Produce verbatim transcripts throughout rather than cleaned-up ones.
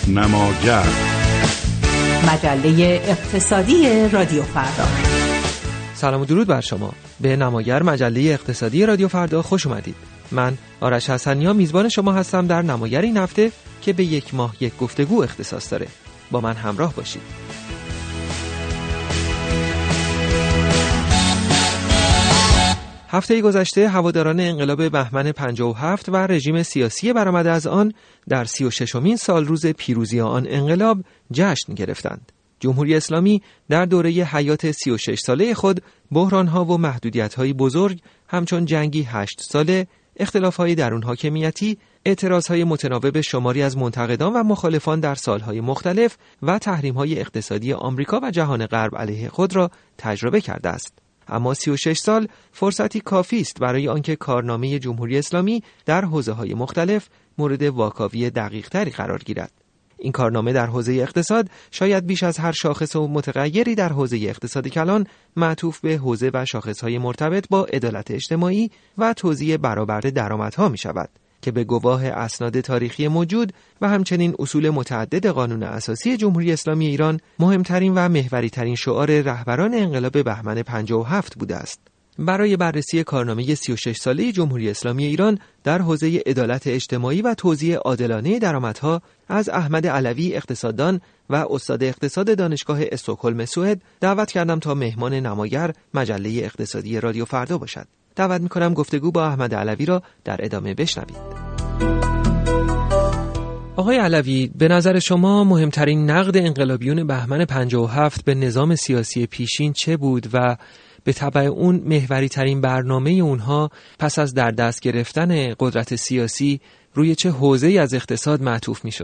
نماگر، مجله اقتصادی رادیو فردا. سلام و درود بر شما. به نماگر، مجله اقتصادی رادیو فردا خوش اومدید. من آرش حسنیا میزبان شما هستم در نماگر این هفته که به یک ماه یک گفتگو اختصاص داره. با من همراه باشید. هفته گذشته هواداران انقلاب بهمن پنجاه و هفت و رژیم سیاسی برآمده از آن در سی و ششمین سال روز پیروزی آن انقلاب جشن گرفتند. جمهوری اسلامی در دوره حیات سی و شش ساله خود بحران‌ها و محدودیت‌های بزرگ همچون جنگی هشت ساله، اختلاف‌های درون حاکمیتی، اعتراضهای متناوب شماری از منتقدان و مخالفان در سالهای مختلف و تحریم‌های اقتصادی آمریکا و جهان غرب علیه خود را تجربه کرده است. اما سی و شش سال فرصتی کافی است برای آنکه کارنامه جمهوری اسلامی در حوزه‌های مختلف مورد واکاوی دقیق‌تری قرار گیرد. این کارنامه در حوزه اقتصاد شاید بیش از هر شاخص و متغیری در حوزه اقتصاد کلان معطوف به حوزه و شاخص‌های مرتبط با عدالت اجتماعی و توزیع برابر درآمدها می‌شود که به گواه اسناد تاریخی موجود و همچنین اصول متعدد قانون اساسی جمهوری اسلامی ایران مهمترین و محوری‌ترین شعار رهبران انقلاب بهمن پنجاه و هفت بوده است. برای بررسی کارنامه سی و شش ساله جمهوری اسلامی ایران در حوزه عدالت اجتماعی و توزیع عادلانه درآمدها از احمد علوی اقتصاددان و استاد اقتصاد دانشگاه استکهلم سوئد دعوت کردم تا مهمان نماگر مجله اقتصادی رادیو فردا باشد. دعوت می‌کنم گفتگو با احمد علوی را در ادامه بشنوید. آقای علوی، به نظر شما مهمترین نقد انقلابیون بهمن پنجاه و هفت به نظام سیاسی پیشین چه بود و به تبع اون محوری ترین برنامه اونها پس از در دست گرفتن قدرت سیاسی روی چه حوزه‌ای از اقتصاد معطوف میشد؟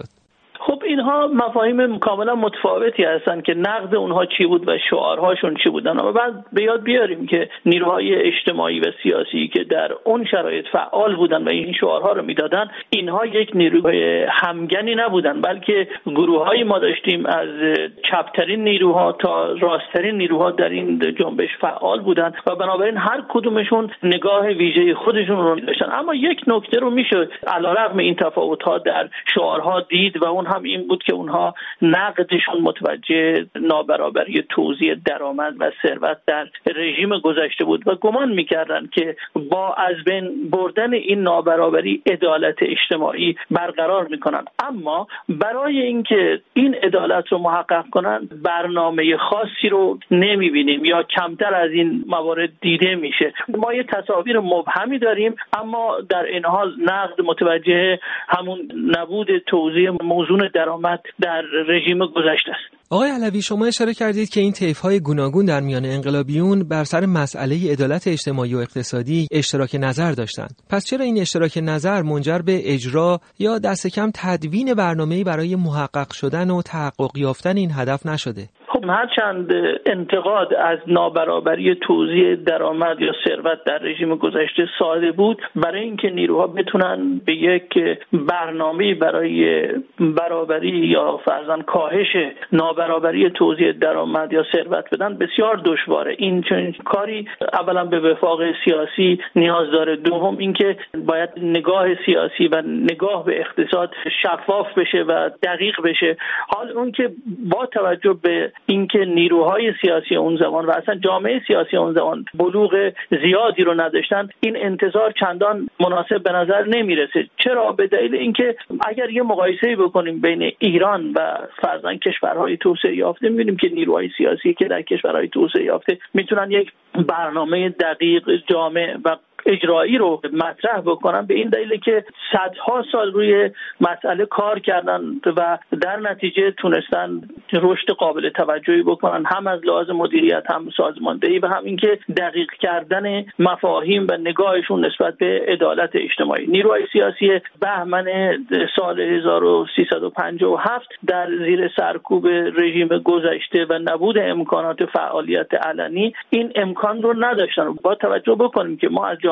اینها مفاهیم کاملا متفاوتی هستند که نقد اونها چی بود و شعارهاشون چی بودن. اما بعد به یاد بیاریم که نیروهای اجتماعی و سیاسی که در اون شرایط فعال بودن و این شعارها رو میدادن، اینها یک نیروهای همگنی نبودن، بلکه گروه‌هایی ما داشتیم از چپترین نیروها تا راستترین نیروها در این جنبش فعال بودن و بنابراین هر کدومشون نگاه ویژه خودشون رو داشتن. اما یک نکته رو میشه علیرغم این تفاوت‌ها در شعارها دید و اون هم این بود که اونها نقدشون متوجه نابرابری توزیع درآمد و ثروت در رژیم گذشته بود و گمان می‌کردند که با از بین بردن این نابرابری عدالت اجتماعی برقرار می‌کنن. اما برای اینکه این عدالت رو محقق کنن برنامه خاصی رو نمی‌بینیم یا کمتر از این موارد دیده میشه. ما یه تصاویر مبهمی داریم، اما در این حال نقد متوجه همون نبود توزیع موزون درآمد در رژیم گذشته است. آقای علوی، شما اشاره کردید که این طیف‌های گوناگون در میان انقلابیون بر سر مسئله عدالت اجتماعی و اقتصادی اشتراک نظر داشتند. پس چرا این اشتراک نظر منجر به اجرا یا دست کم تدوین برنامه‌ای برای محقق شدن و تحقق یافتن این هدف نشده؟ خب هرچند انتقاد از نابرابری توزیع درآمد یا ثروت در رژیم گذشته ساده بود، برای اینکه نیروها بتونن به یک برنامه برای برابری یا فرضاً کاهش نابرابری توزیع درآمد یا ثروت بدن بسیار دشواره. این چنین کاری اولا به وفاق سیاسی نیاز داره، دوم اینکه باید نگاه سیاسی و نگاه به اقتصاد شفاف بشه و دقیق بشه. حال اون که با توجه به اینکه نیروهای سیاسی اون زمان و اصلا جامعه سیاسی اون زمان بلوغ زیادی رو نداشتن، این انتظار چندان مناسب به نظر نمیرسه. چرا؟ به دلیل اینکه اگر یه مقایسه‌ای بکنیم بین ایران و فرضاً کشورهای توسعه یافته، می‌بینیم که نیروهای سیاسی که در کشورهای توسعه یافته میتونن یک برنامه دقیق، جامع و اجرایی رو مطرح بکنن، به این دلیل که صدها سال روی مسئله کار کردن و در نتیجه تونستن رشد قابل توجهی بکنن، هم از لحاظ مدیریت، هم سازماندهی و هم اینکه دقیق کردن مفاهیم و نگاهشون نسبت به عدالت اجتماعی. نیروهای سیاسی بهمن سال هزار و سیصد و پنجاه و هفت در زیر سرکوب رژیم گذشته و نبود امکانات فعالیت علنی این امکان رو نداشتن. با توجه بکنیم که ما از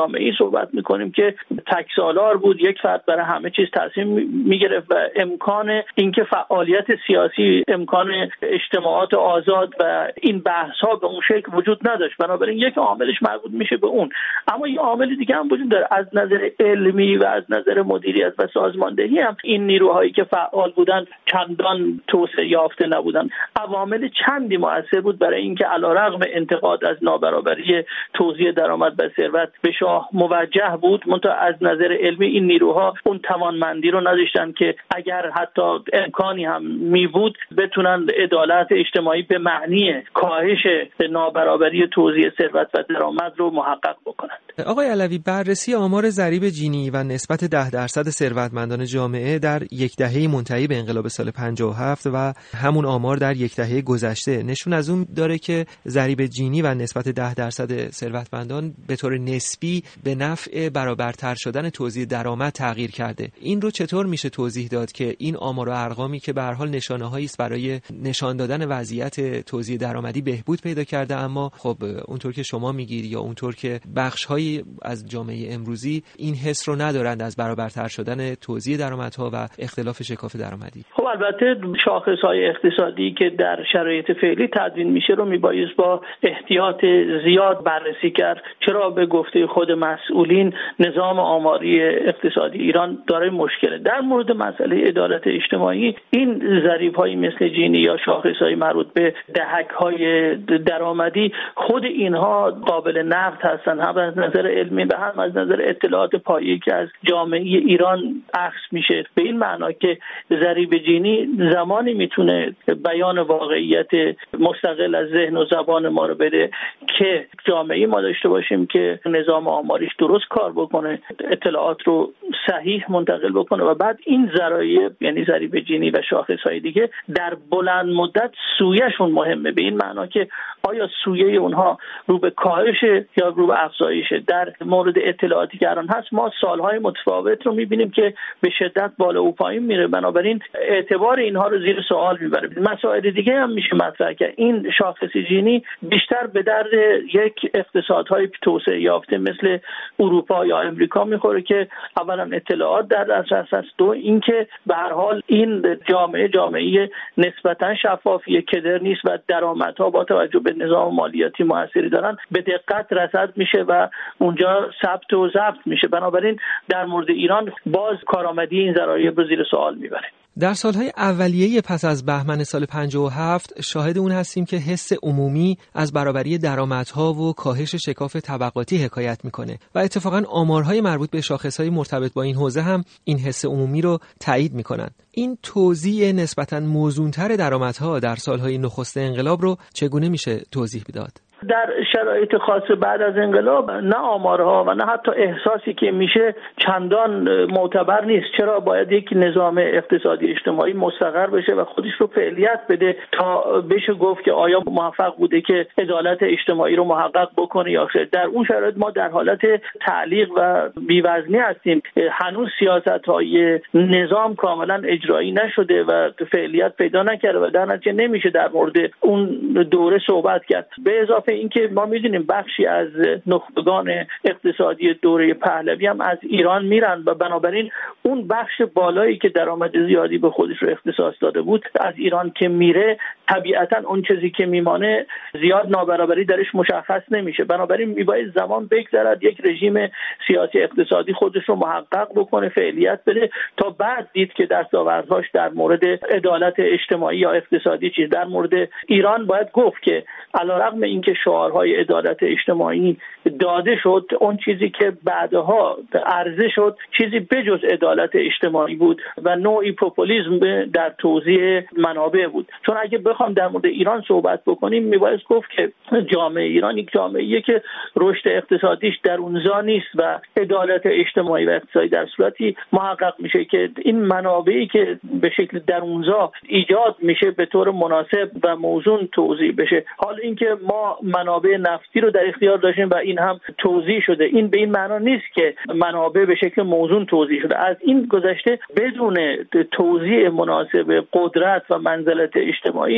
جامعه‌ای صحبت می‌کنیم که تک سالار بود، یک فرد برای همه چیز تصمیم می‌گرفت و امکان اینکه فعالیت سیاسی، امکان اجتماعات آزاد و این بحث‌ها به اون شکل وجود نداشت. بنابراین یک عاملش مربوط میشه به اون. اما یه عامل دیگه هم وجود داره از نظر علمی و از نظر مدیریت و سازماندهی هم این نیروهایی که فعال بودن چندان توسعه یافته نبودن. عوامل چندی مؤثر بود برای اینکه علیرغم انتقاد از نابرابری توزیع درآمد و ثروت به شاه موجه بود، منتها از نظر علمی این نیروها اون توانمندی رو نداشتن که اگر حتی امکانی هم می بود بتونن عدالت اجتماعی به معنی کاهش نابرابری توزیع ثروت و درآمد رو محقق بکنند. آقای علوی، بررسی آمار ضریب جینی و نسبت ده درصد ثروتمندان جامعه در یک دهه منتهی به انقلاب سال پنجاه و هفت و همون آمار در یک دهه گذشته نشون از اون داره که ضریب جینی و نسبت ده درصد ثروتمندان به طور نسبی به نفع برابرتر شدن توزیع درآمد تغییر کرده. این رو چطور میشه توضیح داد که این آمار و ارقامی که به هر حال نشانه‌هایی است برای نشان دادن وضعیت توزیع درآمدی بهبود پیدا کرده، اما خب اونطور که شما میگید یا اونطور که بخش‌هایی از جامعه امروزی این حس رو ندارند از برابرتر شدن توزیع درآمدها و اختلاف شکاف درآمدی؟ خب البته شاخص‌های اقتصادی که در شرایط فعلی تدوین میشه رو میبایست با احتیاط زیاد بررسی کرد. چرا به گفته خود مسئولین نظام آماری اقتصادی ایران داره مشکله. در مورد مسئله عدالت اجتماعی این ضریب‌های مثل جینی یا شاخص‌های مربوط به دهک‌های درآمدی خود اینها قابل نقد هستن، هم از نظر علمی و هم از نظر اطلاعات پایه‌ای که از جامعه ایران اخذ میشه، به این معنا که ضریب جینی زمانی میتونه بیان واقعیت مستقل از ذهن و زبان ما رو بده که جامعه ما داشته باشیم که نظام آماریش درست کار بکنه، اطلاعات رو صحیح منتقل بکنه و بعد این ذرایع یعنی ضریب جینی و شاخص‌های دیگه در بلند مدت سویه‌شون مهمه، به این معنا که آیا سویه اونها رو به کاهش یا رو به افزایشه. در مورد اطلاعاتی که الان هست ما سالهای متفاوت رو می‌بینیم که به شدت بالا و پایین میره، بنابراین اعتبار اینها رو زیر سوال میبره. مسائل دیگه هم میشه مطرح کرد. این شاخص جینی بیشتر به درد یک اقتصادهای توسعه یافته مثل اروپا یا امریکا میخوره که اولا اطلاعات در دسترس است، دو اینکه به هر حال این جامعه جامعه نسبتا شفافیه، کدر نیست و درآمدها با توجه به نظام مالیاتی موثری دارن به دقت رصد میشه و اونجا ثبت و ضبط میشه. بنابراین در مورد ایران باز کارآمدی این ذرایع رو زیر سوال میبره. در سالهای اولیه پس از بهمن سال پنجاه و هفت شاهد اون هستیم که حس عمومی از برابری درآمدها و کاهش شکاف طبقاتی حکایت میکنه و اتفاقا آمارهای مربوط به شاخصهای مرتبط با این حوزه هم این حس عمومی رو تایید میکنن. این توزیع نسبتاً موزونتر درآمدها در سالهای نخست انقلاب رو چگونه میشه توضیح داد؟ در شرایط خاص بعد از انقلاب نه آمارها و نه حتی احساسی که میشه چندان معتبر نیست. چرا باید یک نظام اقتصادی اجتماعی مستقر بشه و خودش رو فعالیت بده تا بشه گفت که آیا موفق بوده که عدالت اجتماعی رو محقق بکنه یا خیر. در اون شرایط ما در حالت تعلیق و بی‌وزنی هستیم. هنوز سیاست‌های نظام کاملا اجرایی نشده و فعالیت پیدا نکرده و در نتیجه نمیشه در مورد اون دوره صحبت کرد. به اضافه اینکه ما می‌دونیم بخشی از نخبگان اقتصادی دوره پهلوی هم از ایران میرن و بنابراین اون بخش بالایی که درآمد زیادی به خودش رو اختصاص داده بود از ایران که میره طبیعتاً اون چیزی که میمانه زیاد نابرابری درش مشخص نمیشه. بنابراین میباید زمان بگذرد یک رژیم سیاسی اقتصادی خودش رو محقق بکنه، فعالیت بده تا بعد دید که دستاوردهاش در مورد عدالت اجتماعی یا اقتصادی چیز. در مورد ایران باید گفت که علیرغم اینکه شعارهای عدالت اجتماعی داده شد، اون چیزی که بعدها عرضه شد چیزی بجز عدالت اجتماعی بود و نوعی پوپولیسم در توزیع منابع بود. چون اگه بخوام در مورد ایران صحبت بکنیم میباید گفت که جامعه ایران یک جامعه‌ایه که رشد اقتصادیش درونزا نیست و عدالت اجتماعی و اقتصادی در صورتی محقق میشه که این منابعی که به شکل درونزا ایجاد میشه به طور مناسب و موزون توزیع بشه. حال اینکه ما منابع نفتی رو در اختیار داشتیم و این هم توزیع شده، این به این معنا نیست که منابع به شکل موزون توزیع شده. از این گذشته بدون توزیع مناسب قدرت و منزلت اجتماعی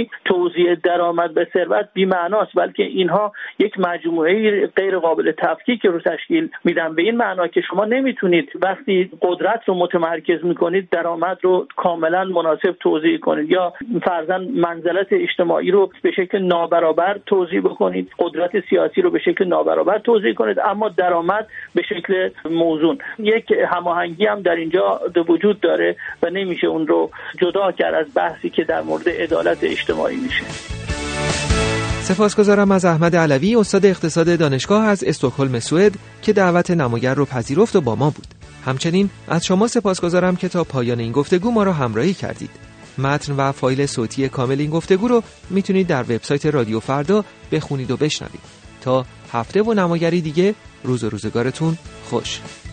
ولی توزیع درآمد به ثروت بی‌معناست، بلکه اینها یک مجموعه غیر قابل تفکیک رو تشکیل میدن، به این معنا که شما نمیتونید وقتی قدرت رو متمرکز میکنید درآمد رو کاملا مناسب توزیع کنید یا فرضاً منزلت اجتماعی رو به شکل نابرابر توزیع بکنید، قدرت سیاسی رو به شکل نابرابر توزیع کنید، اما درآمد به شکل موزون. یک هماهنگی هم در اینجا وجود داره و نمیشه اون رو جدا کرد از بحثی که در مورد عدالت اجتماعی میشه. سپاسگزارم از احمد علوی، استاد اقتصاد دانشگاه از استکهلم سوئد که دعوت نماگر رو پذیرفت و با ما بود. همچنین از شما سپاسگزارم که تا پایان این گفتگو ما را همراهی کردید. متن و فایل صوتی کامل این گفتگو رو میتونید در وبسایت رادیو فردا بخونید و بشنوید. تا هفته و نماگری دیگه، روز و روزگارتون خوش.